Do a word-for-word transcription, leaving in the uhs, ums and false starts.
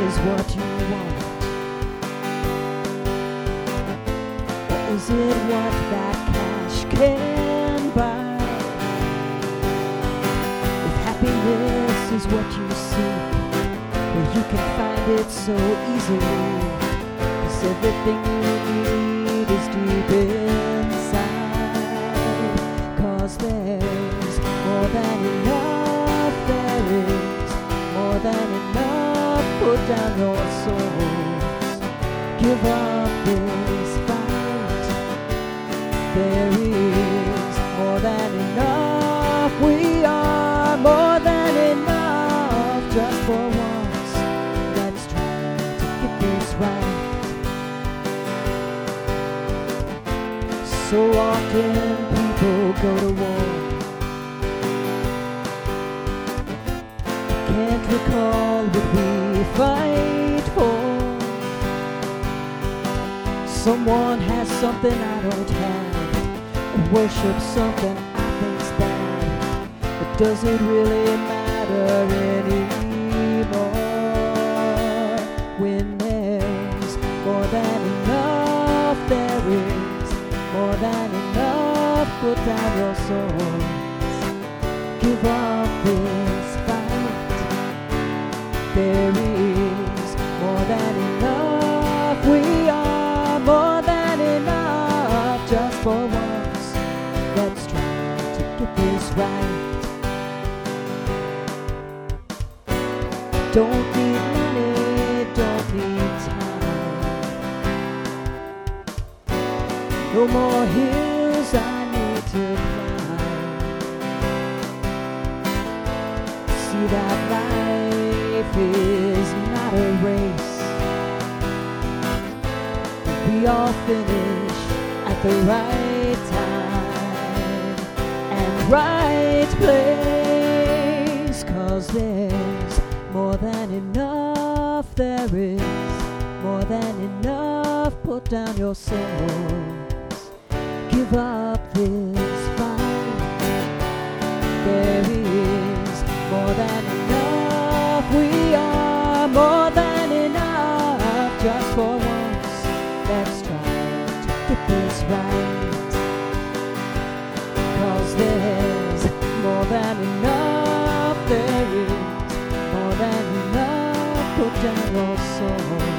is what you want? Or is it what that cash can buy? If happiness is what you seek, well, you can find it so easily, 'cause everything you need is deep inside. 'Cause there's more than enough, there is more than enough. Put down your swords, give up this fight. There is more than enough, we are more than enough. Just for once, let's try to get this right. So often people go to war, can't recall what we fight for. Someone has something I don't have, or worship something I think's bad. But does it really matter anymore? When there's more than enough, there is more than enough. Put down your swords, give up this fight. There is more than enough, we are more than enough. Just for once, let's try to get this right. Don't need money, don't need time. No more hills I need to climb. See that life is not a race. We all finish at the right time and right place. 'Cause there's more than enough, there is more than enough. Put down your swords, give up this fight. There is more than enough, we are more than enough. Just for once, let's try to get this right. 'Cause there's more than enough, there is more than enough. Put down your sword,